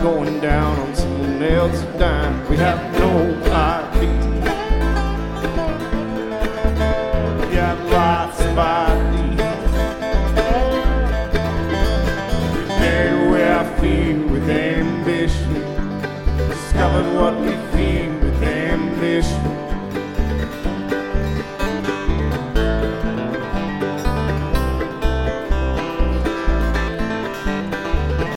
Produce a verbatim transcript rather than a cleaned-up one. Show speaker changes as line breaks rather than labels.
going down on someone else's dime. We have no idea. We got lots of